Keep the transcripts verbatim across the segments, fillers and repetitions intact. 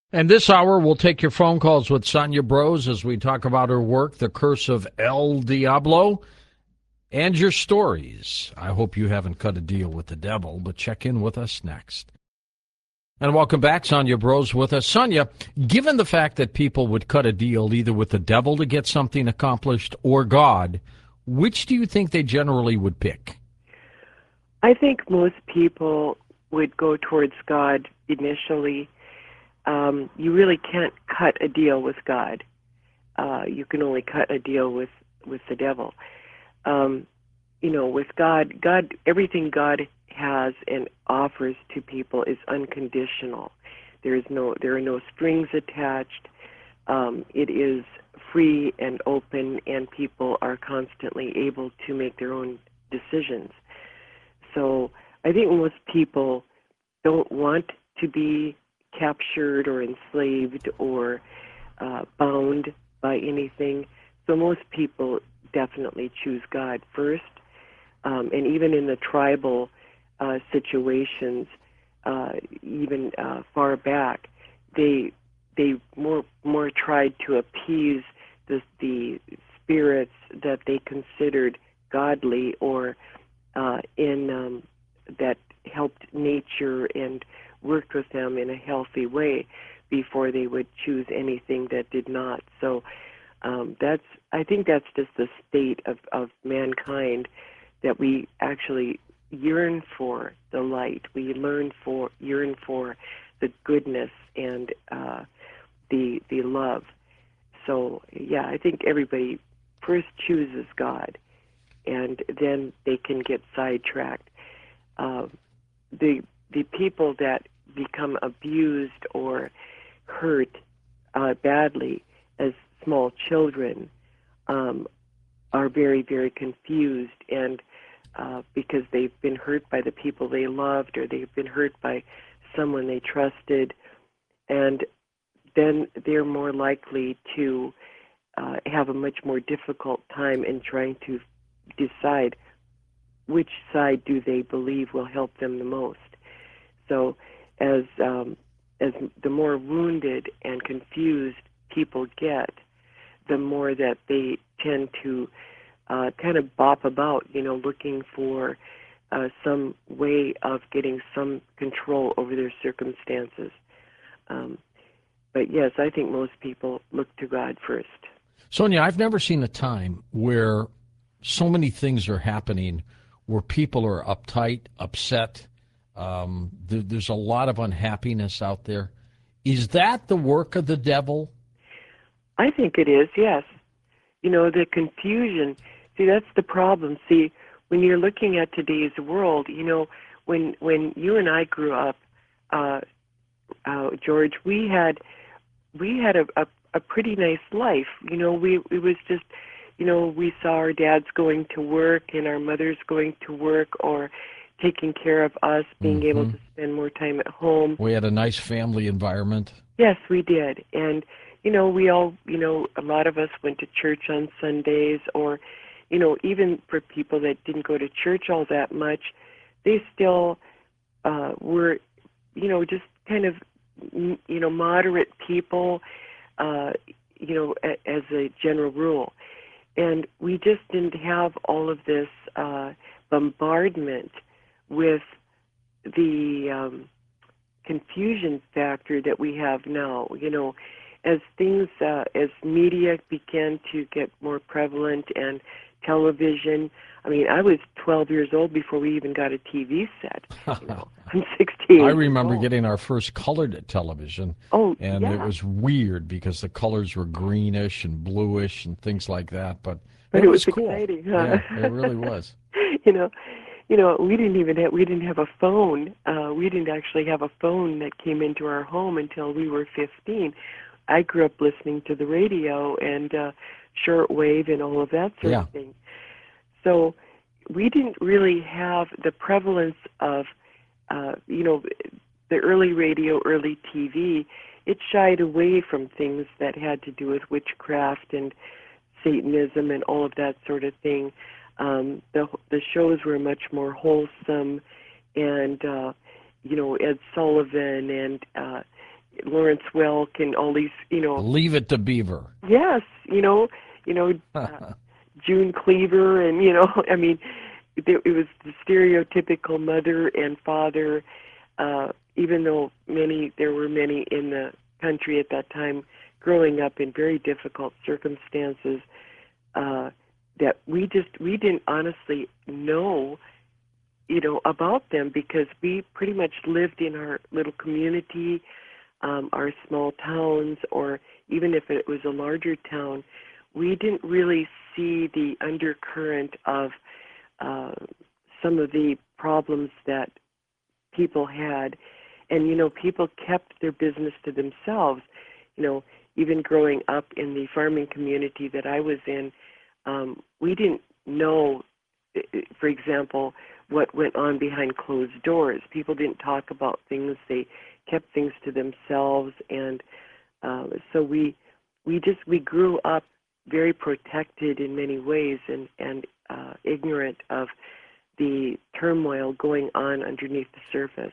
And this hour, we'll take your phone calls with Sonia Bros as we talk about her work, The Curse of El Diablo, and your stories. I hope you haven't cut a deal with the devil, but check in with us next. And welcome back, Sonia Bros with us. Sonia, given the fact that people would cut a deal either with the devil to get something accomplished or God, which do you think they generally would pick? I think most people would go towards God initially. Um, you really can't cut a deal with God. Uh, you can only cut a deal with, with the devil. Um, you know, with God, God, everything God has and offers to people is unconditional. There is no, there are no strings attached. Um, it is free and open, and people are constantly able to make their own decisions. So I think most people don't want to be captured or enslaved or uh, bound by anything. So most people definitely choose God first. Um, and even in the tribal uh, situations, uh, even uh, far back, they they more more tried to appease the, the spirits that they considered godly or uh, in um, that helped nature and worked with them in a healthy way before they would choose anything that did not. So um, that's I think that's just the state of, of mankind, that we actually yearn for the light. We learn for yearn for the goodness and uh, the the love. So yeah, I think everybody first chooses God, and then they can get sidetracked. Uh, the the people that become abused or hurt uh, badly as small children um, are very, very confused, and uh, because they've been hurt by the people they loved, or they've been hurt by someone they trusted, and then they're more likely to uh, have a much more difficult time in trying to decide which side do they believe will help them the most. So as um, as the more wounded and confused people get, the more that they tend to uh, kind of bop about, you know, looking for uh, some way of getting some control over their circumstances. Um, but yes, I think most people look to God first. Sonia, I've never seen a time where so many things are happening where people are uptight, upset. Um, there, there's a lot of unhappiness out there. Is that the work of the devil? I think it is, yes. You know, the confusion, see, that's the problem. See, when you're looking at today's world, you know, when when you and I grew up, uh, uh, George, we had we had a, a a pretty nice life. You know, we it was just, you know, we saw our dads going to work and our mothers going to work, or taking care of us, being able Mm-hmm. to spend more time at home. We had a nice family environment. Yes, we did. And, you know, we all, you know, a lot of us went to church on Sundays, or, you know, even for people that didn't go to church all that much, they still uh, were, you know, just kind of, you know, moderate people, uh, you know, a, as a general rule. And we just didn't have all of this uh, bombardment with the um, confusion factor that we have now. You know, as things, uh, as media began to get more prevalent, and television. I mean, I was twelve years old before we even got a T V set. You know, I'm I sixty-eight years remember old. getting our first colored television, Oh, and it yeah. was weird because the colors were greenish and bluish and things like that, but But it it was was cool. exciting, huh? Yeah, it really was. you know, you know, we didn't even have we didn't have a phone. Uh, we didn't actually have a phone that came into our home until we were fifteen. I grew up listening to the radio and uh, shortwave and all of that sort Yeah. of thing. So we didn't really have the prevalence of, uh, you know, the early radio, early T V. It shied away from things that had to do with witchcraft and Satanism and all of that sort of thing. Um, the the shows were much more wholesome, and uh, you know, Ed Sullivan and uh, Lawrence Welk and all these, you know. Leave It to Beaver. Yes, you know, you know, uh, June Cleaver, and you know, I mean, it, it was the stereotypical mother and father. Uh, even though many, there were many in the country at that time growing up in very difficult circumstances, uh, that we just we didn't honestly know, you know, about them because we pretty much lived in our little community, um, our small towns, or even if it was a larger town, we didn't really see the undercurrent of uh, some of the problems that people had. And, you know, people kept their business to themselves. You know, even growing up in the farming community that I was in, um, we didn't know, for example, what went on behind closed doors. People didn't talk about things. They kept things to themselves. And uh, so we we just, we grew up very protected in many ways and, and uh, ignorant of the turmoil going on underneath the surface.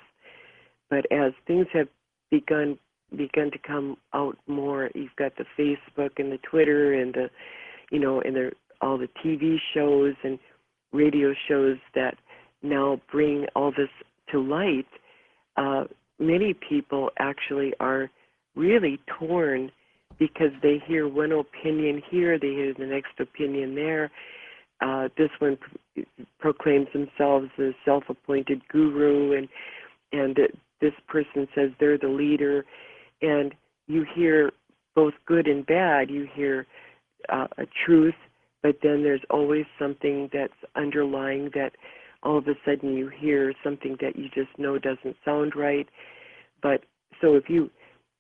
But as things have begun begun to come out more, you've got the Facebook and the Twitter and the, you know, and the, all the T V shows and radio shows that now bring all this to light. Uh, many people actually are really torn because they hear one opinion here, they hear the next opinion there. Uh, this one proclaims themselves as self-appointed guru, and and this person says they're the leader. And you hear both good and bad. You hear uh, a truth, but then there's always something that's underlying that all of a sudden you hear something that you just know doesn't sound right. But so if you,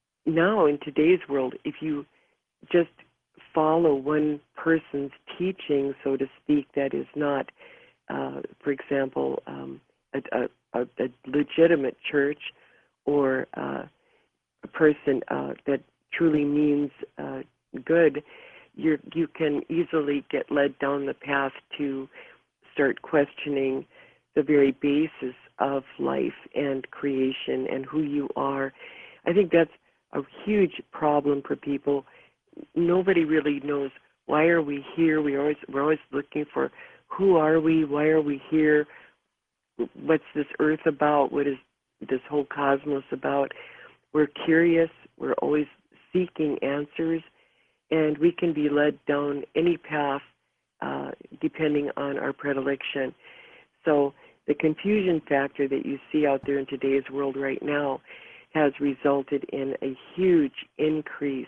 now in today's world, if you just follow one person's teaching, so to speak, that is not, uh, for example, um, a, a, a legitimate church or uh, a person uh, that truly means uh, good, you you can easily get led down the path to start questioning the very basis of life and creation and who you are. I think that's a huge problem for people. Nobody really knows, why are we here? We always we're always looking for, who are we? Why are we here? What's this earth about? What is this whole cosmos about? We're curious. We're always seeking answers, and we can be led down any path uh, depending on our predilection. So the confusion factor that you see out there in today's world right now has resulted in a huge increase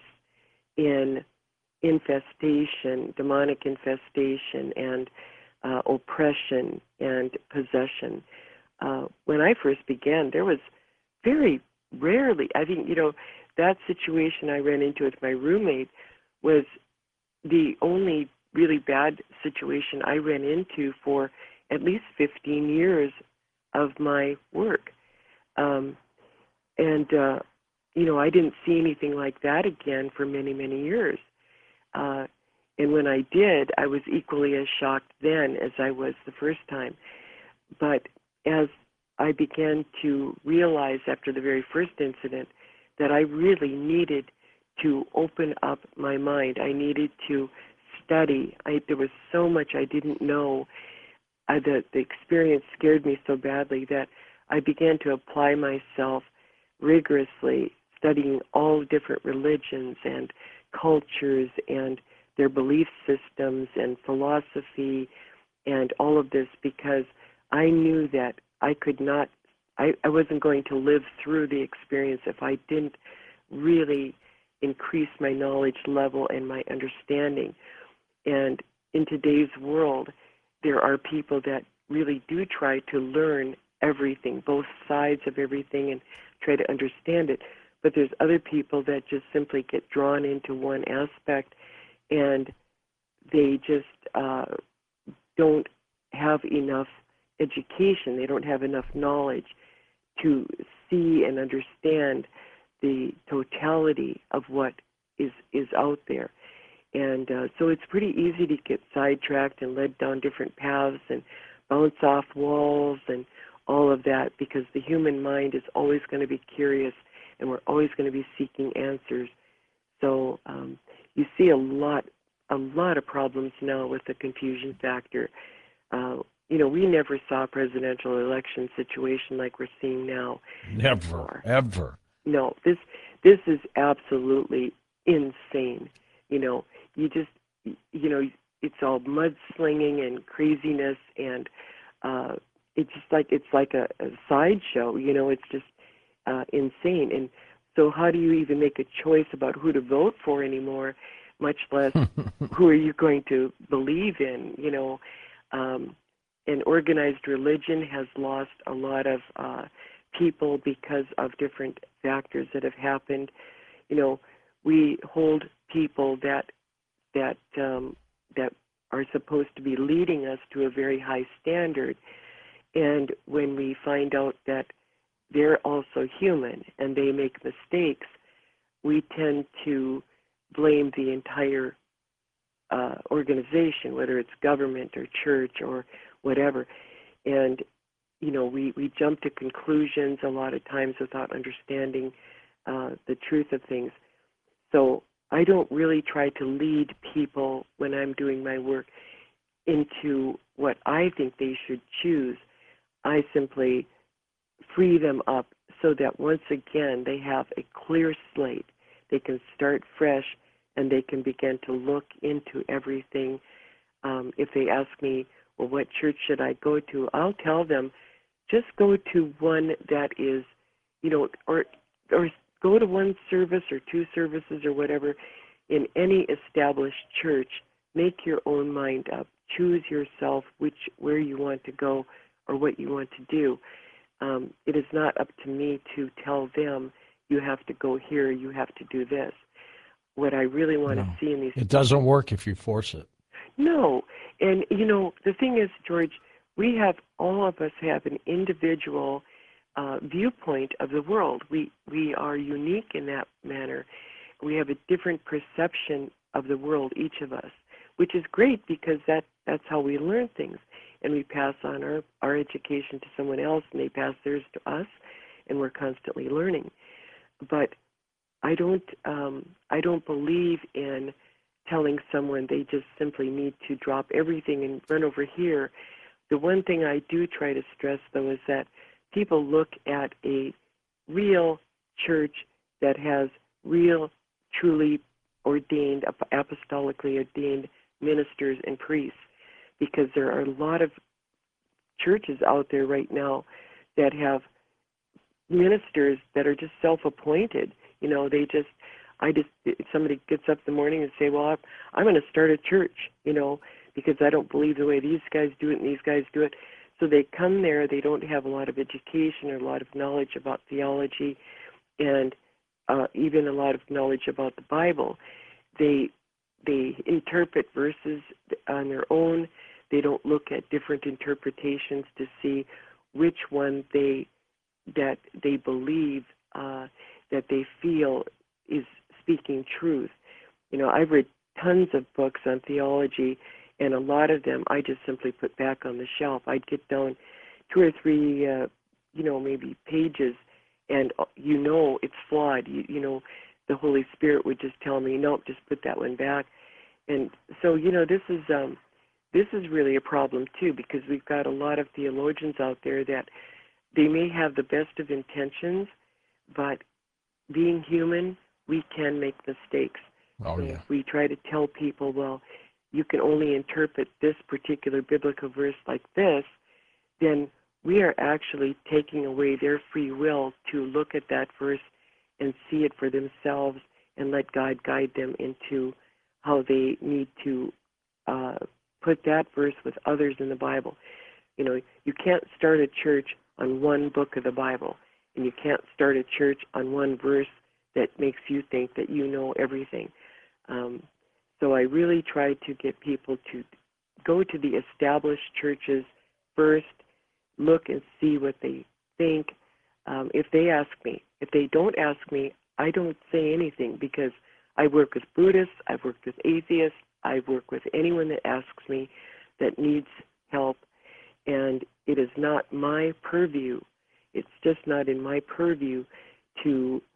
in infestation, demonic infestation, and uh, oppression and possession. Uh, when I first began, there was very rarely, I think, you know, that situation I ran into with my roommate was the only really bad situation I ran into for at least fifteen years of my work. Um, and, uh, you know, I didn't see anything like that again for many, many years. Uh, and when I did, I was equally as shocked then as I was the first time. But as I began to realize after the very first incident that I really needed to open up my mind, I needed to study. I, there was so much I didn't know. I, the, the experience scared me so badly that I began to apply myself rigorously, studying all different religions and cultures and their belief systems and philosophy and all of this, because I knew that I could not, I, I wasn't going to live through the experience if I didn't really increase my knowledge level and my understanding. And in today's world, there are people that really do try to learn everything, both sides of everything, and try to understand it. But there's other people that just simply get drawn into one aspect, and they just uh, don't have enough education. They don't have enough knowledge to see and understand the totality of what is, is out there. And uh, so it's pretty easy to get sidetracked and led down different paths and bounce off walls and all of that, because the human mind is always going to be curious. and we're always going to be seeking answers. So um, you see a lot, a lot of problems now with the confusion factor. Uh, you know, we never saw a presidential election situation like we're seeing now. Never, before. ever. No, this this is absolutely insane. You know, you just, you know, it's all mudslinging and craziness, and uh, it's just like it's like a, a sideshow. You know, it's just uh, insane. And so, how do you even make a choice about who to vote for anymore? Much less who are you going to believe in? You know, um, and organized religion has lost a lot of uh, people because of different factors that have happened. You know, we hold people that that um, that are supposed to be leading us to a very high standard, and when we find out that they're also human and they make mistakes, we tend to blame the entire uh, organization, whether it's government or church or whatever. And, you know, we, we jump to conclusions a lot of times without understanding uh, the truth of things. So I don't really try to lead people when I'm doing my work into what I think they should choose. I simply free them up so that once again they have a clear slate. They can start fresh and they can begin to look into everything. Um, if they ask me, well, what church should I go to? I'll tell them, just go to one that is, you know, or or go to one service or two services or whatever in any established church. Make your own mind up. Choose yourself which where you want to go or what you want to do. Um, it is not up to me to tell them, you have to go here, you have to do this. What I really want No, to see in these... It doesn't work if you force it. No. And, you know, the thing is, George, we have, all of us have an individual uh, viewpoint of the world. We, we are unique in that manner. We have a different perception of the world, each of us, which is great because that, that's how we learn things. And we pass on our, our education to someone else, and they pass theirs to us, and we're constantly learning. But I don't, um, I don't believe in telling someone they just simply need to drop everything and run over here. The one thing I do try to stress, though, is that people look at a real church that has real, truly ordained, apostolically ordained ministers and priests, because there are a lot of churches out there right now that have ministers that are just self-appointed. You know, they just, I just, somebody gets up in the morning and say, well, I'm going to start a church, you know, because I don't believe the way these guys do it and these guys do it. So they come there, they don't have a lot of education or a lot of knowledge about theology and uh, even a lot of knowledge about the Bible. They they interpret verses on their own. They don't look at different interpretations to see which one they that they believe uh, that they feel is speaking truth. You know, I've read tons of books on theology, and a lot of them I just simply put back on the shelf. I'd get down two or three, uh, you know, maybe pages, and uh, you know it's flawed. You, you know, the Holy Spirit would just tell me, nope, just put that one back. And so, you know, this is um, this is really a problem too, because we've got a lot of theologians out there that they may have the best of intentions, but being human, we can make mistakes. Oh, So yeah. if we try to tell people, well, you can only interpret this particular biblical verse like this, then we are actually taking away their free will to look at that verse and see it for themselves and let God guide them into how they need to uh, put that verse with others in the Bible. You know, you can't start a church on one book of the Bible, and you can't start a church on one verse that makes you think that you know everything. Um, so I really try to get people to go to the established churches first, look and see what they think. Um, if they ask me, if they don't ask me, I don't say anything, because I work with Buddhists, I've worked with atheists, I work with anyone that asks me that needs help, and it is not my purview. It's just not in my purview to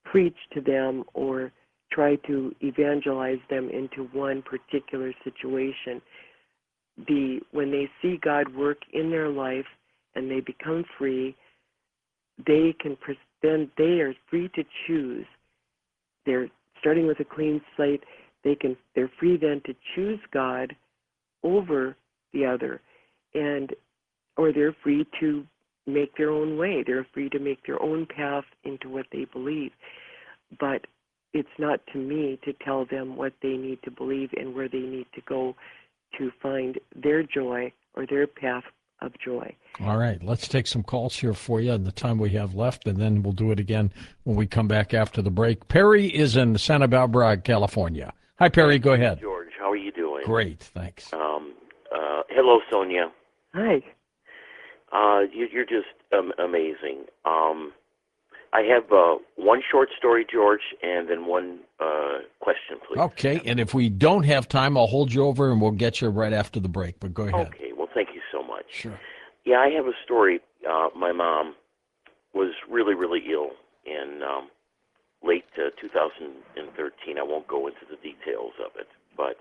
preach to them or try to evangelize them into one particular situation. The when they see God work in their life and they become free, they can then they are free to choose. They're starting with a clean slate. They can they're free then to choose God over the other, and or they're free to make their own way. They're free to make their own path into what they believe. But it's not to me to tell them what they need to believe and where they need to go to find their joy or their path of joy. All right, let's take some calls here for you in the time we have left, and then we'll do it again when we come back after the break. Perry is in Santa Barbara, California. Hi, Perry, go ahead. George, how are you doing? Great, thanks. Um, uh, hello, Sonia. Hi. Uh, you, you're just um, amazing. Um, I have uh, one short story, George, and then one uh, question, please. Okay, and if we don't have time, I'll hold you over and we'll get you right after the break, but go ahead. Okay, well, thank you so much. Sure. Yeah, I have a story. Uh, my mom was really, really ill in um, late uh, two thousand thirteen. I won't go into the details of it, but,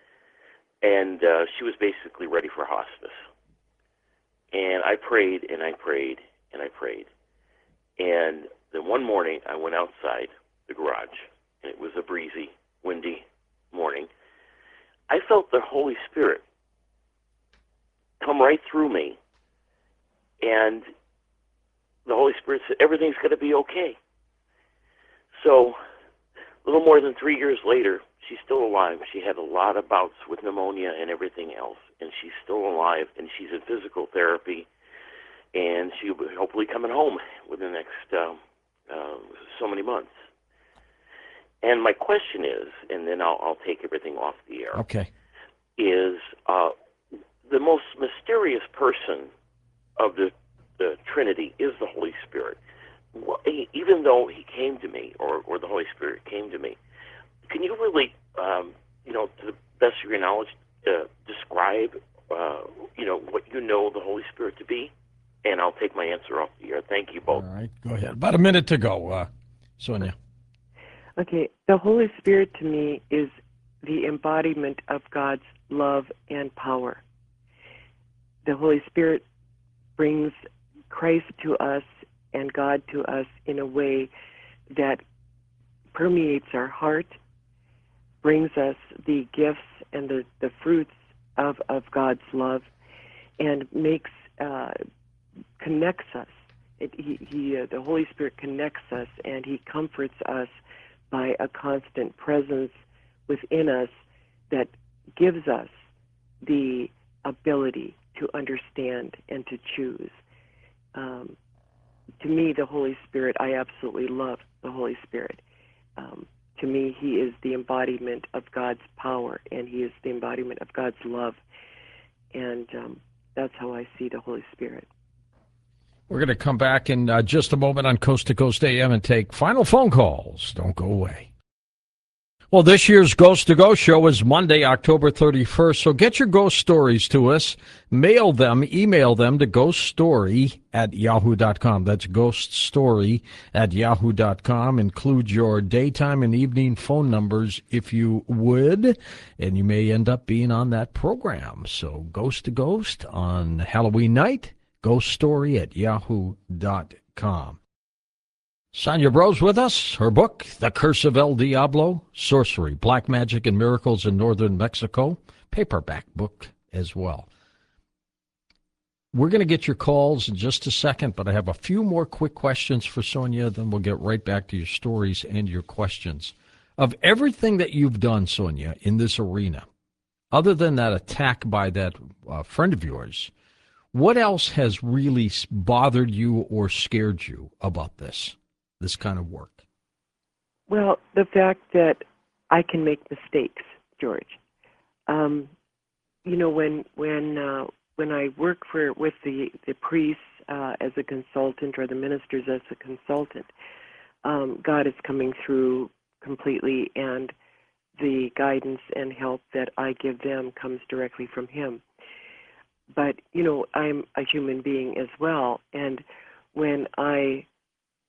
and uh, she was basically ready for hospice. And I prayed and I prayed and I prayed. And then one morning I went outside the garage, and it was a breezy, windy morning. I felt the Holy Spirit come right through me, and the Holy Spirit said, everything's going to be okay. So a little more than three years later, she's still alive. She had a lot of bouts with pneumonia and everything else, and she's still alive, and she's in physical therapy, and she'll be hopefully coming home within the next uh, uh, so many months. And my question is, and then I'll, I'll take everything off the air, Okay. is uh, the most mysterious person of the, the Trinity is the Holy Spirit. Well, he, even though he came to me, or, or the Holy Spirit came to me, can you really, um, you know, to the best of your knowledge, uh, describe, uh, you know, what you know the Holy Spirit to be? And I'll take my answer off the air. Thank you both. All right, go ahead. About a minute to go, uh, Sonia. Okay, the Holy Spirit to me is the embodiment of God's love and power. The Holy Spirit brings Christ to us and God to us in a way that permeates our heart, brings us the gifts and the, the fruits of, of God's love, and makes uh, connects us. It, he, he, uh, the Holy Spirit connects us, and He comforts us by a constant presence within us that gives us the ability to understand and to choose. Um, to me, the Holy Spirit, I absolutely love the Holy Spirit. Um, to me, He is the embodiment of God's power, and He is the embodiment of God's love. And um, that's how I see the Holy Spirit. We're going to come back in uh, just a moment on Coast to Coast A M and take final phone calls. Don't go away. Well, this year's Ghost to Go show is Monday, October thirty-first, so get your ghost stories to us. Mail them, email them to ghoststory at yahoo dot com. That's ghoststory at yahoo dot com. Include your daytime and evening phone numbers if you would, and you may end up being on that program. So Ghost to Ghost on Halloween night, ghoststory at yahoo dot com. Sonia Bros with us. Her book, The Curse of El Diablo, Sorcery, Black Magic and Miracles in Northern Mexico, paperback book as well. We're going to get your calls in just a second, but I have a few more quick questions for Sonia, then we'll get right back to your stories and your questions. Of everything that you've done, Sonia, in this arena, other than that attack by that uh, friend of yours, what else has really bothered you or scared you about this? This kind of work? Well, the fact that I can make mistakes, George. Um, you know, when when uh, when I work for with the the priests uh, as a consultant or the ministers as a consultant, um, God is coming through completely, and the guidance and help that I give them comes directly from Him. But you know, I'm a human being as well, and when I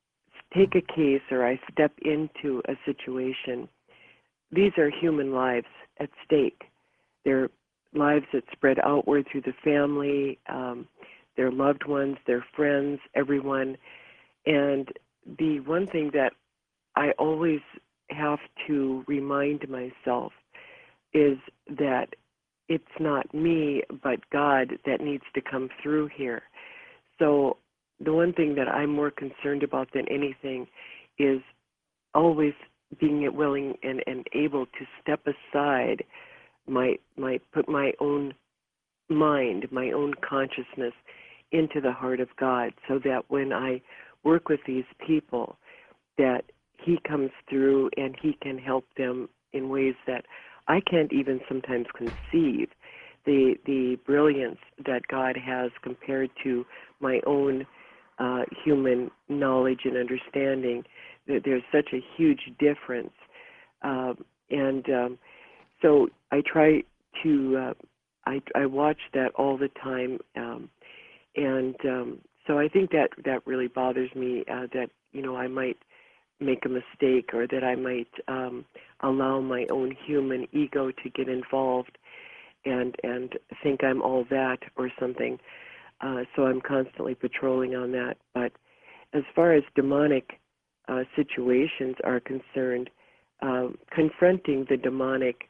take a case or I step into a situation, these are human lives at stake. They're lives that spread outward through the family, um, their loved ones, their friends, everyone. And the one thing that I always have to remind myself is that it's not me, but God that needs to come through here. So the one thing that I'm more concerned about than anything is always being willing and, and able to step aside, my, my, put my own mind, my own consciousness into the heart of God, so that when I work with these people, that He comes through and He can help them in ways that I can't even sometimes conceive. The the brilliance that God has compared to my own uh, human knowledge and understanding, that there's such a huge difference. Um, and um, so I try to, uh, I, I watch that all the time. Um, and um, so I think that, that really bothers me, uh, that, you know, I might make a mistake, or that I might um, allow my own human ego to get involved and and think I'm all that or something. Uh, so I'm constantly patrolling on that. But as far as demonic uh, situations are concerned, uh, confronting the demonic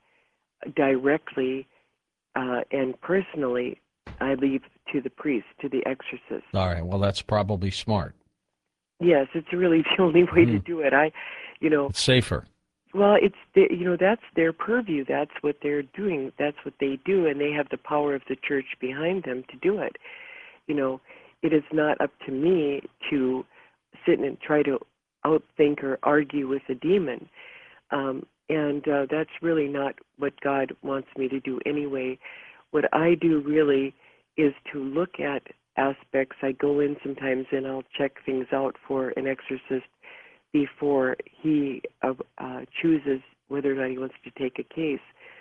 directly uh, and personally, I leave to the priest, to the exorcist. All right. Well, that's probably smart. Yes, it's really the only way Mm. to do it. I, you know, It's safer. well, it's the, you know that's their purview. That's what they're doing. That's what they do, and they have the power of the church behind them to do it. You know, it is not up to me to sit and try to outthink or argue with a demon, um, and uh, that's really not what God wants me to do anyway. What I do really is to look at aspects. I go in sometimes and I'll check things out for an exorcist before he uh, uh, chooses whether or not he wants to take a case.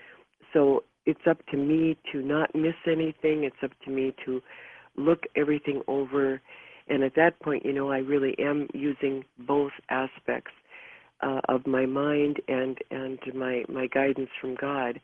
So it's up to me to not miss anything. It's up to me to look everything over. And at that point, you know, I really am using both aspects uh, of my mind and, and my, my guidance from God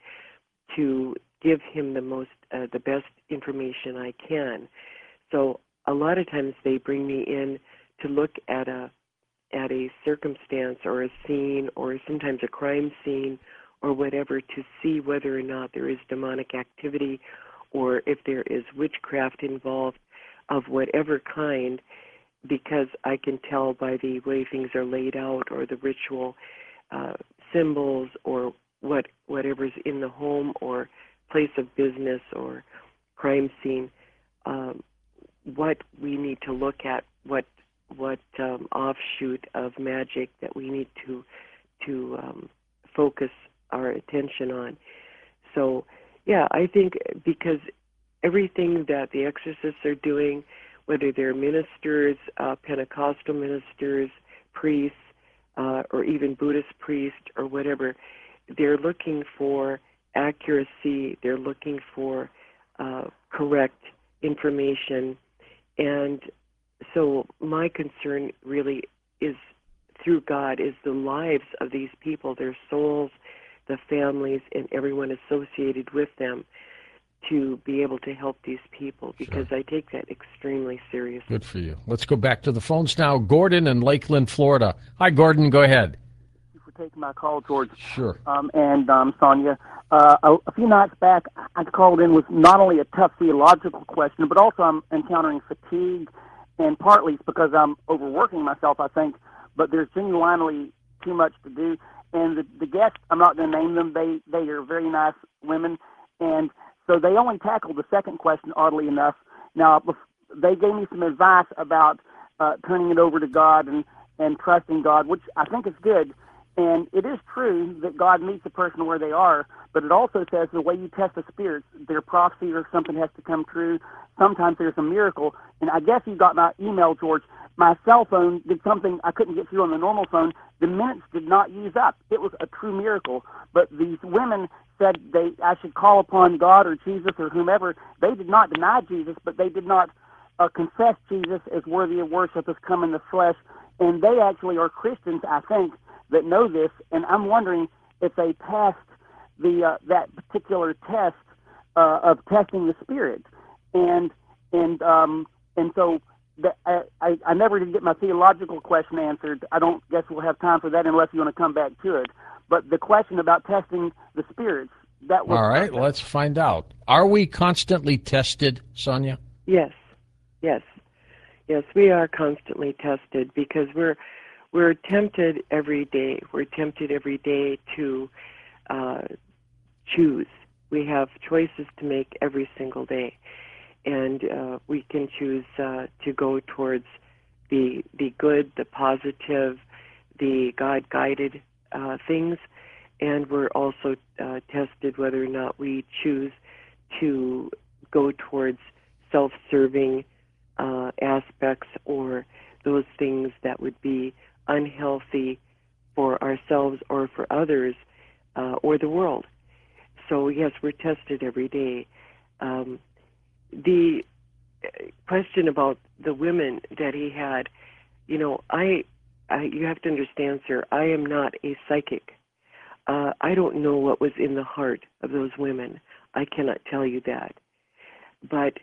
to give him the most, uh, the best information I can. So a lot of times they bring me in to look at a at a circumstance or a scene or sometimes a crime scene or whatever to see whether or not there is demonic activity or if there is witchcraft involved of whatever kind, because I can tell by the way things are laid out or the ritual uh, symbols or what whatever's in the home or place of business or crime scene, um, what we need to look at, what what um, offshoot of magic that we need to to um, focus our attention on. So, yeah, I think because everything that the exorcists are doing, whether they're ministers, uh, Pentecostal ministers, priests, uh, or even Buddhist priests or whatever, they're looking for accuracy, they're looking for uh, correct information, and so my concern really is through God is the lives of these people, their souls, the families, and everyone associated with them, to be able to help these people, because Sure. I take that extremely seriously. Good for you. Let's go back to the phones now. Gordon in Lakeland, Florida. Hi, Gordon. Go ahead. Thank you for taking my call, George. Sure. Um, and um, Sonia, uh, a, a few nights back, I called in with not only a tough theological question, but also I'm encountering fatigue, and partly it's because I'm overworking myself, I think, but there's genuinely too much to do. And the, the guests, I'm not going to name them, they, they are very nice women, and so they only tackled the second question, oddly enough. Now, they gave me some advice about uh, turning it over to God and, and trusting God, which I think is good. And it is true that God meets a person where they are, but it also says the way you test the spirits, their prophecy or something has to come true. Sometimes there's a miracle. And I guess you got my email, George. My cell phone did something I couldn't get through on the normal phone. The minutes did not use up. It was a true miracle. But these women said they I should call upon God or Jesus or whomever. They did not deny Jesus, but they did not uh, confess Jesus as worthy of worship, as come in the flesh. and they actually are Christians, I think, that know this, and I'm wondering if they passed the uh, that particular test uh, of testing the spirit, and and um, and so the, I, I I never did get my theological question answered. I don't guess we'll have time for that unless you want to come back to it. But the question about testing the spirits, that was All right, uh, let's find out. Are we constantly tested, Sonia? Yes, yes, yes. We are constantly tested because we're we're tempted every day. We're tempted every day to uh, choose. We have choices to make every single day, and uh, we can choose uh, to go towards the the good, the positive, the God-guided uh, things, and we're also uh, tested whether or not we choose to go towards self-serving uh, aspects or those things that would be unhealthy for ourselves or for others uh, or the world. So yes, we're tested every day. Um, the question about the women that he had, you know, I, I you have to understand, sir, I am not a psychic. Uh, I don't know what was in the heart of those women. I cannot tell you that. But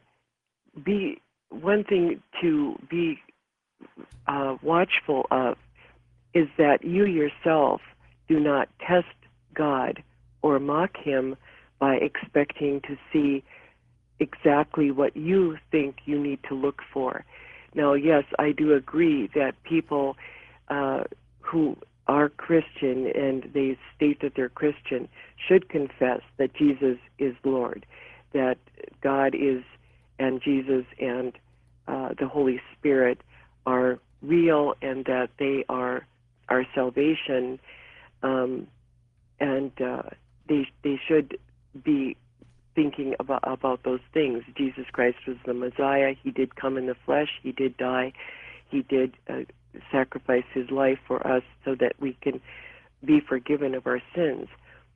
be one thing to be uh, watchful of is that you yourself do not test God or mock him by expecting to see exactly what you think you need to look for. Now, yes, I do agree that people uh, who are Christian and they state that they're Christian should confess that Jesus is Lord, that God is, and Jesus and uh, the Holy Spirit are real, and that they are our salvation, um, and uh, they they should be thinking about about those things. Jesus Christ was the Messiah. He did come in the flesh. He did die. He did uh, sacrifice his life for us so that we can be forgiven of our sins.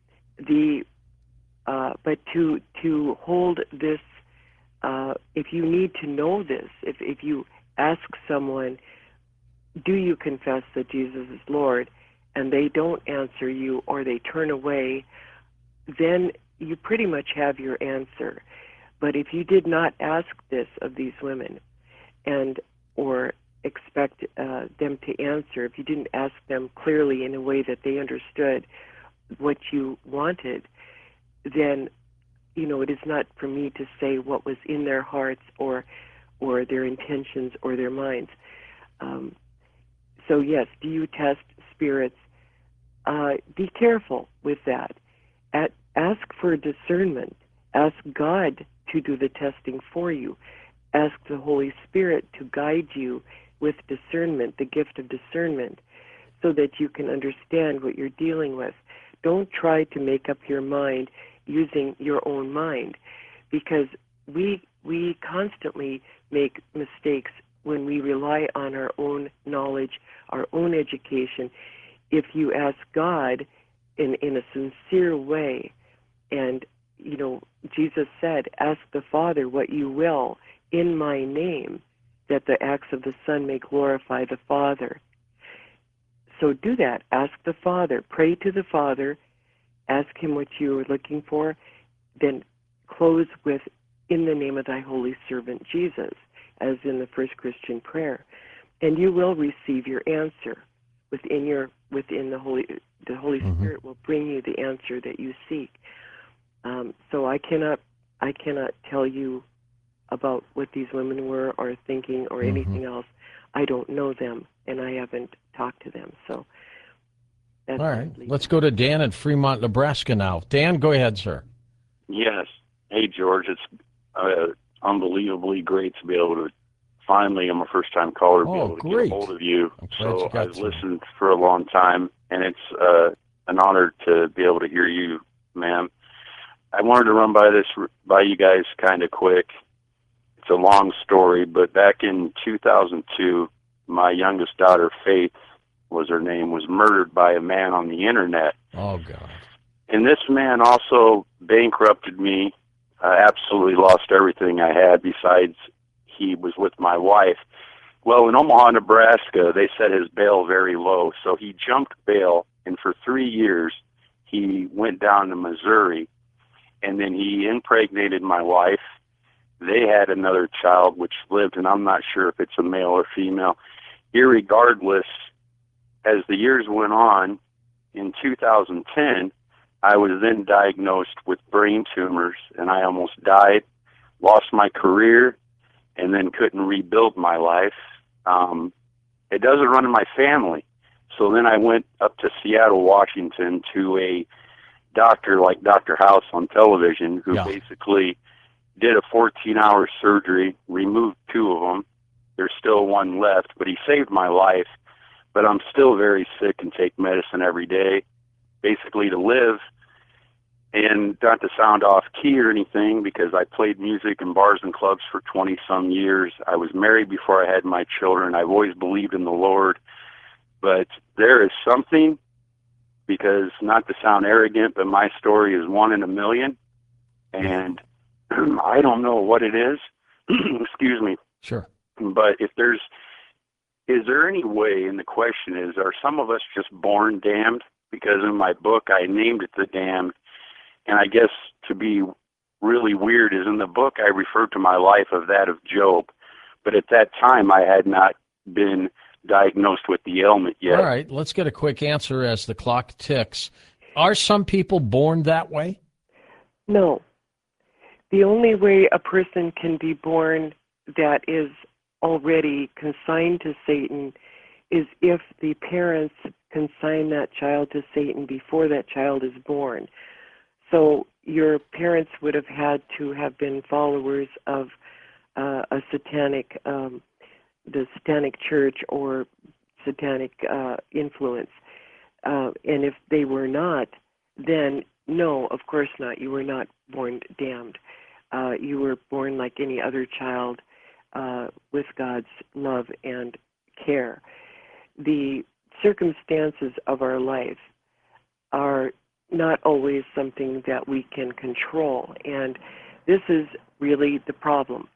The uh, but to to hold this, uh, if you need to know this, if if you ask someone, do you confess that Jesus is Lord, and they don't answer you or they turn away, then you pretty much have your answer. But if you did not ask this of these women, and or expect uh, them to answer, if you didn't ask them clearly in a way that they understood what you wanted, then, you know, it is not for me to say what was in their hearts or or their intentions or their minds. Um, so yes, do you test spirits? Uh, be careful with that. At, ask for discernment. Ask God to do the testing for you. Ask the Holy Spirit to guide you with discernment, the gift of discernment, so that you can understand what you're dealing with. Don't try to make up your mind using your own mind, because we we constantly make mistakes when we rely on our own knowledge, our own education. If you ask God in, in a sincere way, and, you know, Jesus said, ask the Father what you will in my name, that the acts of the Son may glorify the Father. So do that. Ask the Father. Pray to the Father. Ask him what you are looking for. Then close with, in the name of thy holy servant Jesus, as in the first Christian prayer. And you will receive your answer within your within the Holy the Holy Mm-hmm. Spirit will bring you the answer that you seek. Um, so I cannot I cannot tell you about what these women were or thinking or Mm-hmm. anything else. I don't know them, and I haven't talked to them. So that's All right, let's go to Dan in Fremont, Nebraska now. Dan, go ahead, sir. Yes. Hey, George. It's uh, unbelievably great to be able to finally, I'm a first-time caller, to be Oh, able to great. get a hold of you. I'm glad you So got I've through. listened for a long time, and it's uh, an honor to be able to hear you, ma'am. I wanted to run by this by you guys kind of quick. It's a long story, but back in two thousand two, my youngest daughter, Faith, was her name, was murdered by a man on the internet. Oh, God. And this man also bankrupted me. I absolutely lost everything I had. Besides, he was with my wife. Well, in Omaha, Nebraska, they set his bail very low, so he jumped bail, and for three years he went down to Missouri, and then he impregnated my wife. They had another child which lived, and I'm not sure if it's a male or female. Irregardless, as the years went on, in two thousand ten, I was then diagnosed with brain tumors, and I almost died, lost my career, and then couldn't rebuild my life. Um, it doesn't run in my family. So then I went up to Seattle, Washington, to a doctor like Doctor House on television, who Yeah. basically did a fourteen-hour surgery, removed two of them. There's still one left, but he saved my life. But I'm still very sick and take medicine every day, basically to live. And not to sound off key or anything, because I played music in bars and clubs for twenty-some years. I was married before I had my children. I've always believed in the Lord. But there is something, because not to sound arrogant, but my story is one in a million. And I don't know what it is. Excuse me. Sure. But if there's, is there any way, and the question is, are some of us just born damned? Because in my book, I named it The Damned. And I guess to be really weird is in the book, I referred to my life of that of Job. But at that time, I had not been diagnosed with the ailment yet. All right, let's get a quick answer as the clock ticks. Are some people born that way? No. The only way a person can be born that is already consigned to Satan is if the parents consign that child to Satan before that child is born. So your parents would have had to have been followers of uh, a satanic, um, the satanic church or satanic uh, influence. Uh, and if they were not, then no, of course not. You were not born damned. Uh, you were born like any other child uh, with God's love and care. The circumstances of our life are not always something that we can control, and this is really the problem.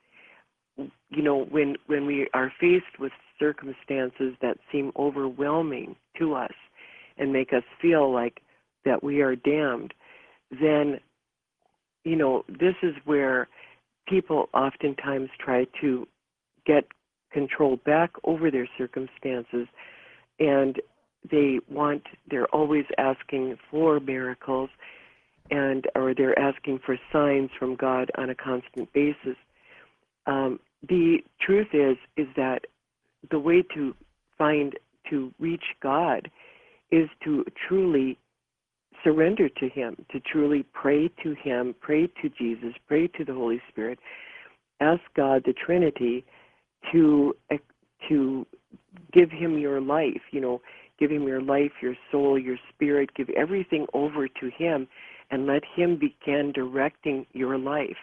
You know, when when we are faced with circumstances that seem overwhelming to us and make us feel like that we are damned, then, you know, this is where people oftentimes try to get control back over their circumstances, and they want, they're always asking for miracles, and or they're asking for signs from God on a constant basis. Um, the truth is, is that the way to find, to reach God is to truly surrender to Him, to truly pray to Him, pray to Jesus, pray to the Holy Spirit, ask God, the Trinity, to to give Him your life, you know, give Him your life, your soul, your spirit, give everything over to Him, and let Him begin directing your life.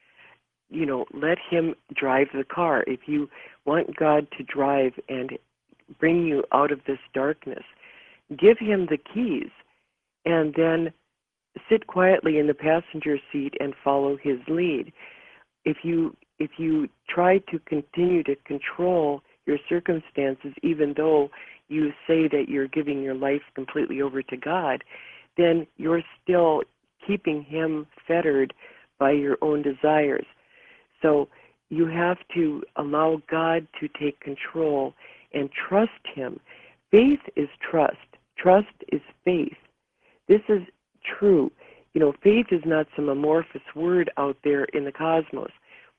You know, let Him drive the car. If you want God to drive and bring you out of this darkness, give Him the keys, and then sit quietly in the passenger seat and follow His lead. If you if you try to continue to control your circumstances, even though you say that you're giving your life completely over to God, then you're still keeping Him fettered by your own desires. So you have to allow God to take control and trust Him. Faith is trust. Trust is faith. This is true. You know, faith is not some amorphous word out there in the cosmos.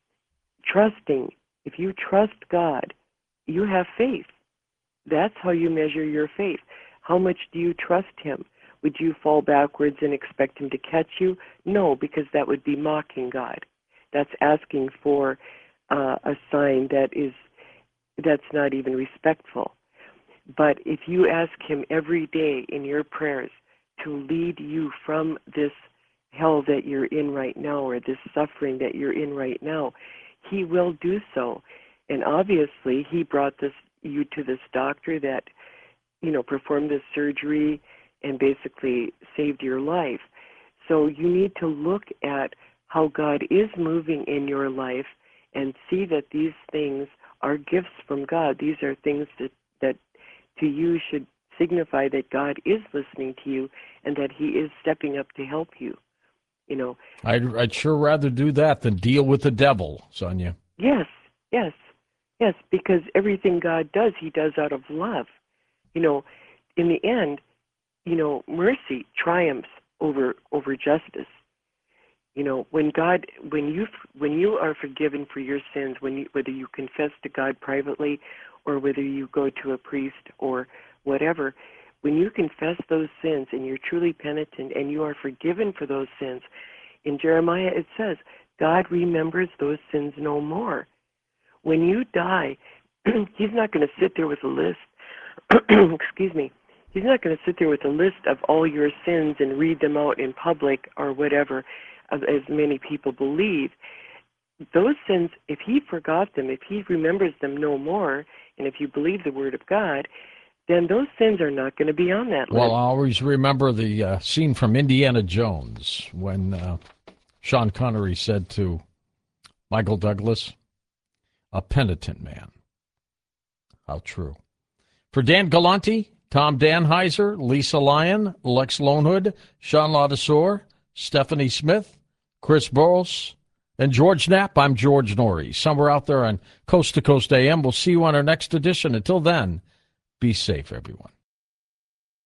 Trusting, if you trust God, you have faith. That's how you measure your faith. How much do you trust Him? Would you fall backwards and expect Him to catch you? No, because that would be mocking God. That's asking for uh, a sign that is that's not even respectful. But if you ask Him every day in your prayers to lead you from this hell that you're in right now, or this suffering that you're in right now, He will do so. And obviously, He brought this you to this doctor that, you know, performed this surgery and basically saved your life. So you need to look at how God is moving in your life and see that these things are gifts from God. These are things that, that to you should signify that God is listening to you and that he is stepping up to help you. You know, I'd, I'd sure rather do that than deal with the devil, Sonia. yes, yes, yes, because everything God does, he does out of love. You know, in the end, you know, mercy triumphs over over justice. You know, when God, when you when you are forgiven for your sins, when you, whether you confess to God privately or whether you go to a priest or whatever, when you confess those sins and you're truly penitent and you are forgiven for those sins, in Jeremiah it says, God remembers those sins no more. When you die, he's not going to sit there with a list, excuse me, he's not going to sit there with a list of all your sins and read them out in public or whatever, as many people believe. Those sins, if he forgot them, if he remembers them no more, and if you believe the word of God, then those sins are not going to be on that list. Well, I always remember the uh, scene from Indiana Jones when uh, Sean Connery said to Michael Douglas, a penitent man. How true. For Dan Galante, Tom Danheiser, Lisa Lyon, Lex Lonehood, Sean Ladouceur, Stephanie Smith, Chris Burles, and George Knapp, I'm George Norrie. Somewhere out there on Coast to Coast A M. We'll see you on our next edition. Until then, be safe, everyone.